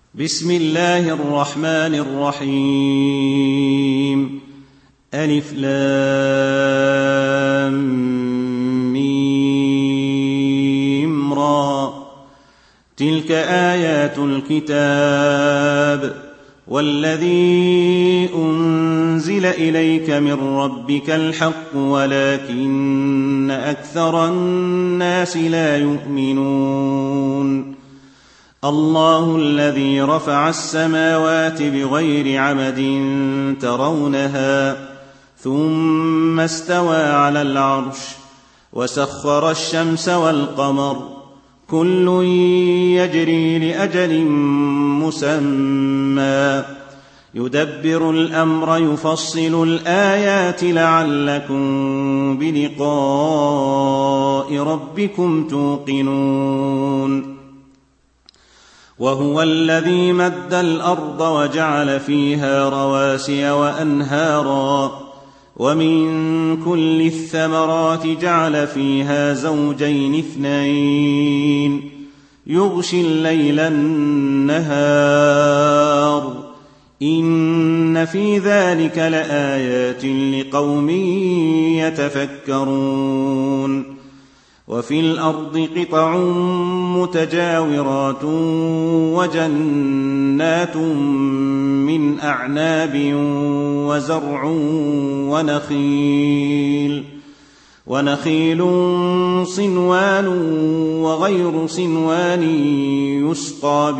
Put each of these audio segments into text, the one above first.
بسم الله الرحمن الرحيم. ألف لام ميم را. تلك آيات الكتاب والذي أنزل إليك من ربك الحق ولكن أكثر الناس لا يؤمنون. الله الذي رفع السماوات بغير عمد ترونها ثم استوى على العرش وسخر الشمس والقمر كل يجري لأجل مسمى يدبر الأمر يفصل الآيات لعلكم بلقاء ربكم توقنون. وهو الذي مد الأرض وجعل فيها رواسي وأنهارا ومن كل الثمرات جعل فيها زوجين اثنين يغشي الليل النهار إن في ذلك لآيات لقوم يتفكرون. وفي الأرض قطع متجاورات وجنات من أعناب وزرع ونخيل صنوان وغير صنوان يسقى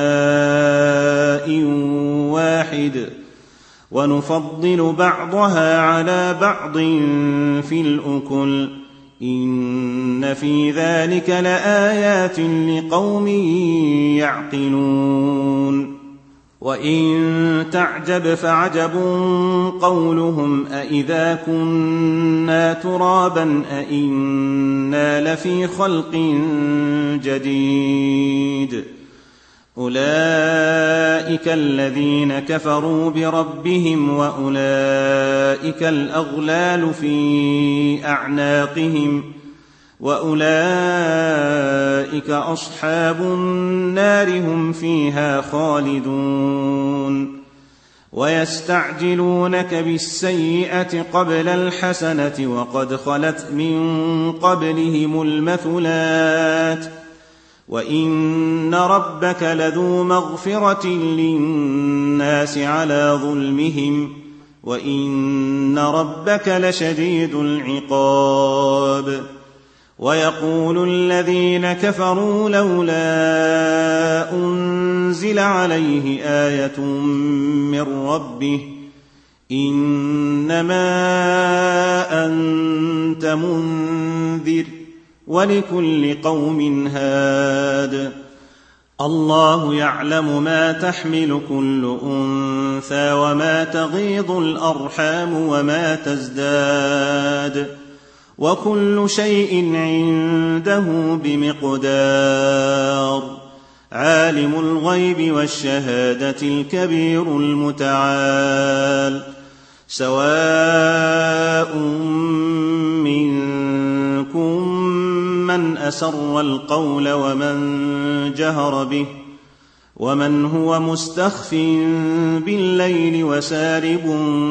بماء واحد ونفضل بعضها على بعض في الأكل إن في ذلك لآيات لقوم يعقلون. وإن تعجب فعجب قولهم أإذا كنا ترابا أإنا لفي خلق جديد أولئك الذين كفروا بربهم وأولئك الأغلال في أعناقهم وأولئك أصحاب النار هم فيها خالدون. ويستعجلونك بالسيئة قبل الحسنة وقد خلت من قبلهم المثلات وإن ربك لذو مغفرة للناس على ظلمهم وإن ربك لشديد العقاب. ويقول الذين كفروا لولا أنزل عليه آية من ربه إنما أنت منذر ولكل قوم هاد. الله يعلم ما تحمل كل أنثى وما تغيض الأرحام وما تزداد وكل شيء عنده بمقدار. عالم الغيب والشهادة الكبير المتعال. سواء منكم من أسر القول ومن جهر به ومن هو مستخف بالليل وسارب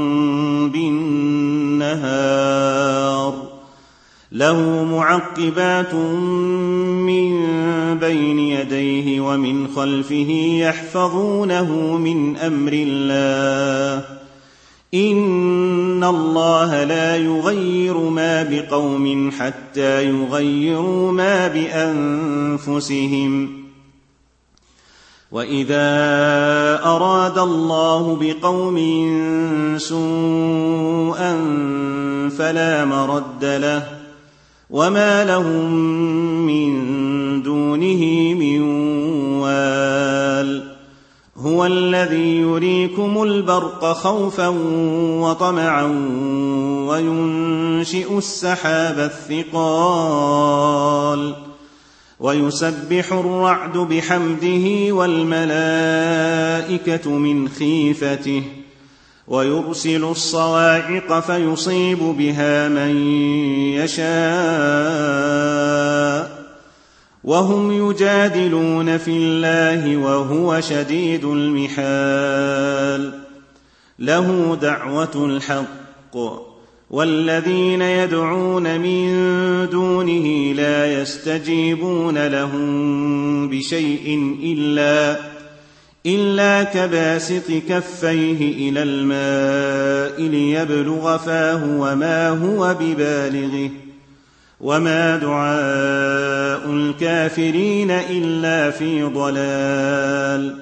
بالنهار له معقبات من بين يديه ومن خلفه يحفظونه من أمر الله إن الله لا يغير ما بقوم حتى يغيروا ما بأنفسهم. وإذا أراد الله بقوم سوءا فلا مرد له وما لهم من دونه من وال. هو الذي يريكم البرق خوفا وطمعا وينشئ السحاب الثقال ويسبح الرعد بحمده والملائكة من خيفته ويرسل الصواعق فيصيب بها من يشاء وهم يجادلون في الله وهو شديد المحال له دعوة الحق والذين يدعون من دونه لا يستجيبون لهم بشيء إلا كباسط كفيه إلى الماء ليبلغ فاه وما هو ببالغه وما دعاء الكافرين إلا في ضلال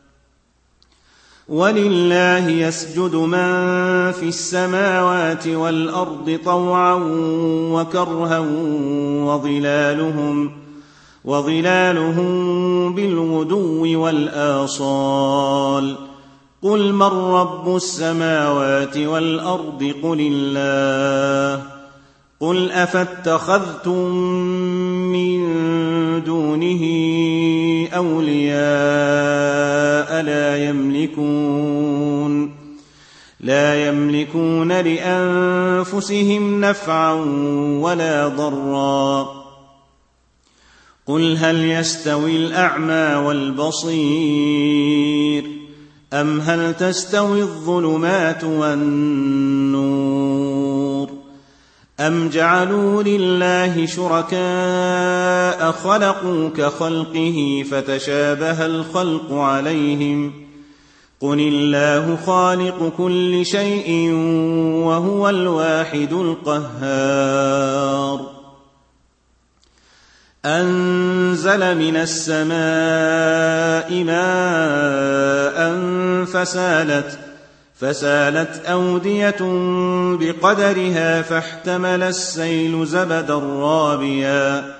ولله يسجد من في السماوات والأرض طوعا وكرها وظلالهم بالغدو والآصال قل من رب السماوات والأرض قل الله قل أفاتخذتم من دونه أولياء لا يملكون لأنفسهم نفعا ولا ضرا قل هل يستوي الأعمى والبصير أم هل تستوي الظلمات والنور أم جعلوا لله شركاء خلقوا كخلقه فتشابه الخلق عليهم قل الله خالق كل شيء وهو الواحد القهار أنزل من السماء ماء فسالت أودية بقدرها فاحتمل السيل زبدا رابيا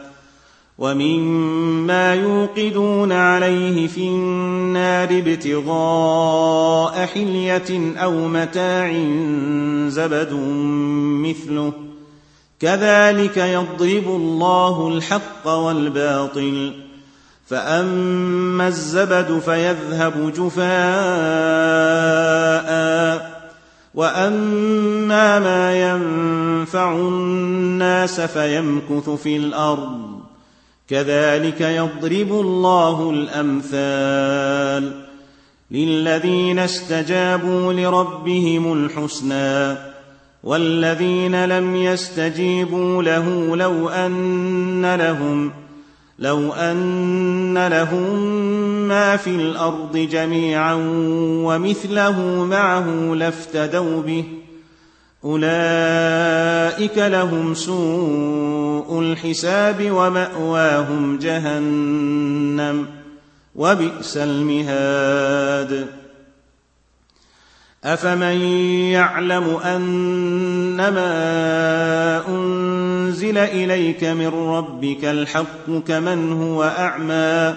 ومما يوقدون عليه في النار ابتغاء حلية أو متاع زبد مثله كذلك يضرب الله الحق والباطل فأما الزبد فيذهب جفاء وأما ما ينفع الناس فيمكث في الأرض كذلك يضرب الله الأمثال للذين استجابوا لربهم الحسنى والذين لم يستجيبوا له لو أن لهم ما في الأرض جميعا ومثله معه لافتدوا به أولئك لهم سوء الحساب ومأواهم جهنم وبئس المهاد أفمن يعلم أنما أنزل إليك من ربك الحق كمن هو أعمى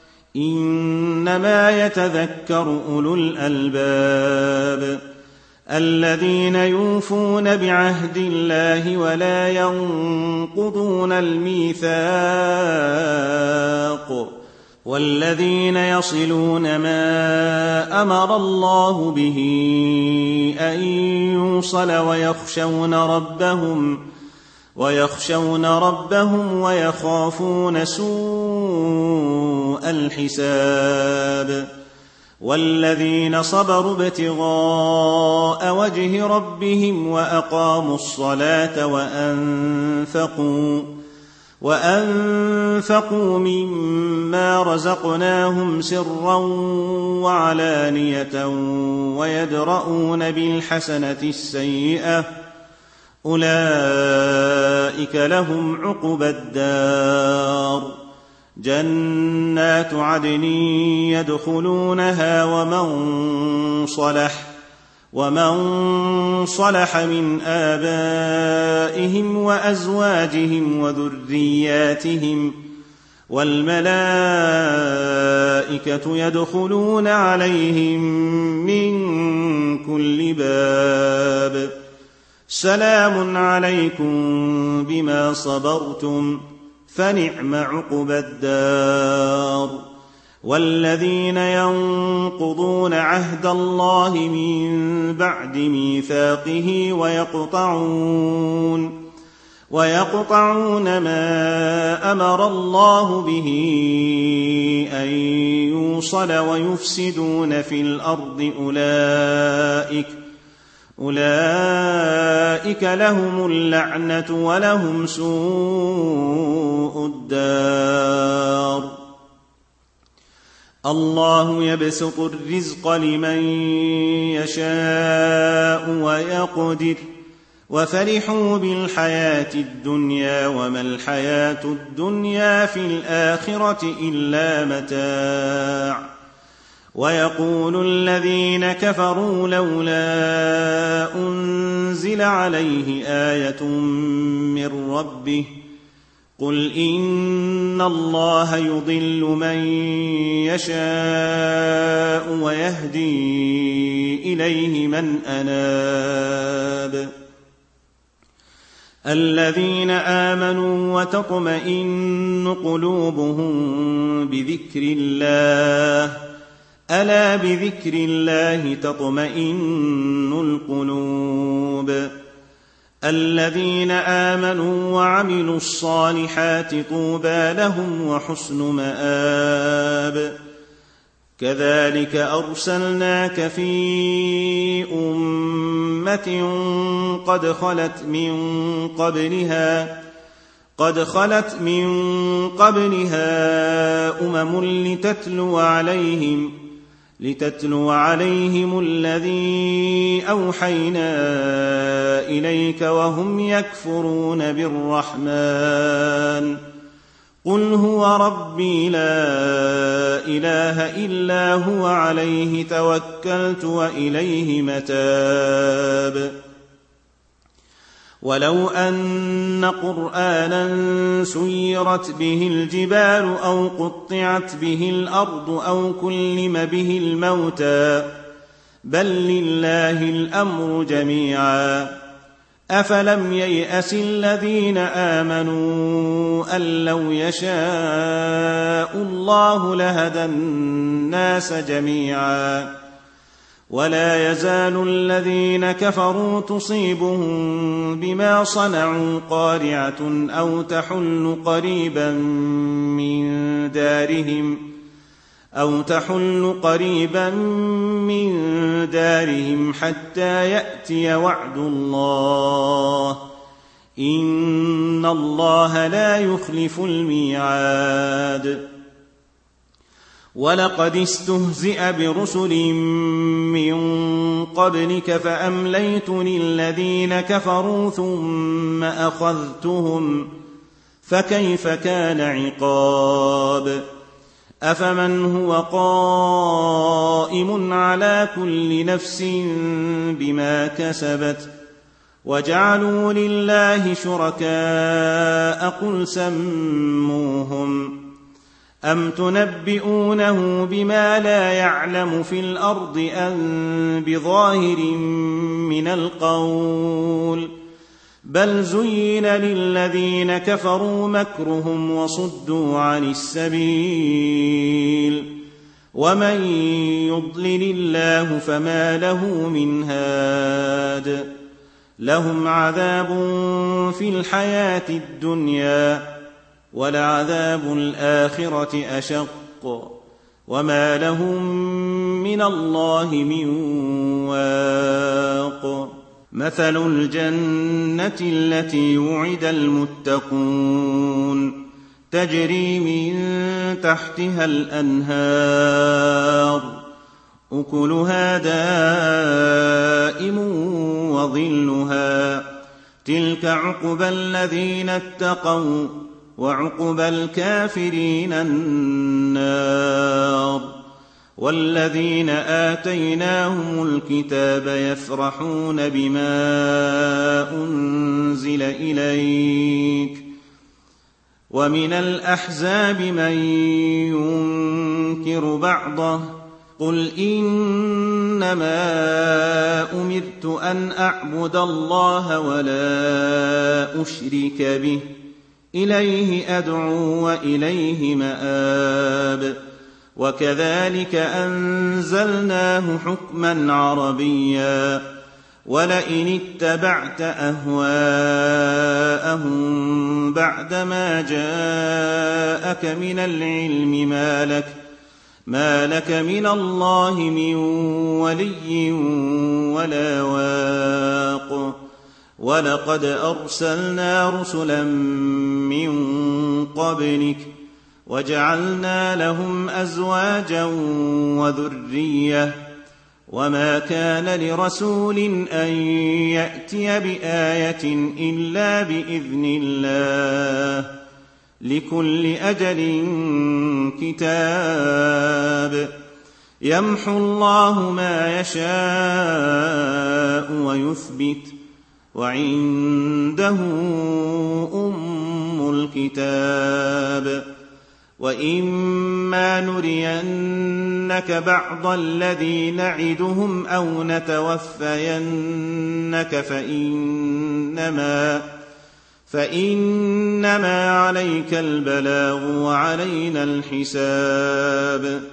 إنما يتذكر أولو الألباب الذين يوفون بعهد الله ولا ينقضون الميثاق والذين يصلون ما أمر الله به أن يوصل ويخشون ربهم ويخافون سوء الحساب والذين صبروا ابتغاء وجه ربهم وأقاموا الصلاة وأنفقوا مما رزقناهم سرا وعلانية ويدرؤون بالحسنة السيئة أولئك لهم عقبى الدار جنات عدن يدخلونها ومن صلح من آبائهم وأزواجهم وذرياتهم والملائكة يدخلون عليهم من كل باب سلام عليكم بما صبرتم فنعم عقبى الدار والذين ينقضون عهد الله ويقطعون ما أمر الله به أن يوصل ويفسدون في الأرض أولئك لهم اللعنة ولهم سوء الدار. الله يبسط الرزق لمن يشاء ويقدر وفرحوا بالحياة الدنيا وما الحياة الدنيا في الآخرة إلا متاع. ويقول الذين كفروا لولا أنزل عليه آية من ربه قل إن الله يضل من يشاء ويهدي إليه من أناب. الذين آمنوا وتطمئن قلوبهم بذكر الله ألا بذكر الله تطمئن القلوب. الذين آمنوا وعملوا الصالحات طوبى لهم وحسن مآب. كذلك أرسلناك في أمة قد خلت من قبلها أمم لتتلو عليهم الذي أوحينا إليك وهم يكفرون بالرحمن قل هو ربي لا إله إلا هو عليه توكلت وإليه متاب. ولو أن قرآنا سيرت به الجبال أو قطعت به الأرض أو كلم به الموتى بل لله الأمر جميعا أفلم ييأس الذين آمنوا أن لو يشاء الله لهدى الناس جميعا ولا يزال الذين كفروا تصيبهم بما صنعوا قارعة أو تحل قريبا من دارهم حتى يأتي وعد الله إن الله لا يخلف الميعاد. ولقد استهزئ برسل من قبلك فأمليت للذين كفروا ثم أخذتهم فكيف كان عقاب. أفمن هو قائم على كل نفس بما كسبت وجعلوا لله شركاء قل سموهم أم تنبئونه بما لا يعلم في الأرض أم بظاهر من القول بل زين للذين كفروا مكرهم وصدوا عن السبيل ومن يضلل الله فما له من هاد. لهم عذاب في الحياة الدنيا ولعذاب الآخرة أشق وما لهم من الله من واق. مثل الجنة التي وعد المتقون تجري من تحتها الأنهار أكلها دائم وظلها تلك عقبى الذين اتقوا وعقبى الكافرين النار. والذين آتيناهم الكتاب يفرحون بما أنزل إليك ومن الأحزاب من ينكر بعضه قل إنما أمرت أن أعبد الله ولا أشرك به إليه أدعو وإليه مآب. وكذلك أنزلناه حكما عربيا ولئن اتبعت أهواءهم بعدما جاءك من العلم ما لك من الله من ولي ولا واق. ولقد أرسلنا رسلا من قبلك وجعلنا لهم أزواجا وذرية، وما كان لرسول أن يأتي بآية إلا بإذن الله، لكل أجل كتاب. يمحو الله ما يشاء ويثبت، وعنده أم الكتاب. وإما نرينك بعض الذي نعدهم أو نتوفينك فإنما عليك البلاغ وعلينا الحساب.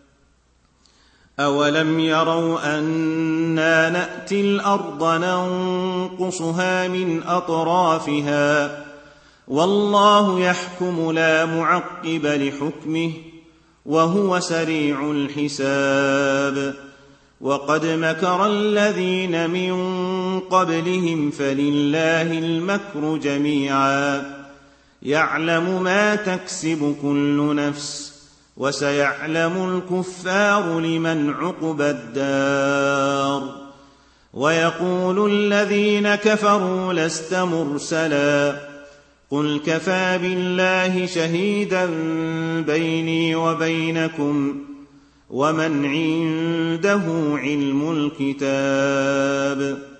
أولم يروا أنا نأتي الأرض ننقصها من أطرافها، والله يحكم لا معقب لحكمه، وهو سريع الحساب. وقد مكر الذين من قبلهم فلله المكر جميعا، يعلم ما تكسب كل نفس، وسيعلم الكفار لمن عقبى الدار. ويقول الذين كفروا لست مرسلا، قل كفى بالله شهيدا بيني وبينكم، ومن عنده علم الكتاب.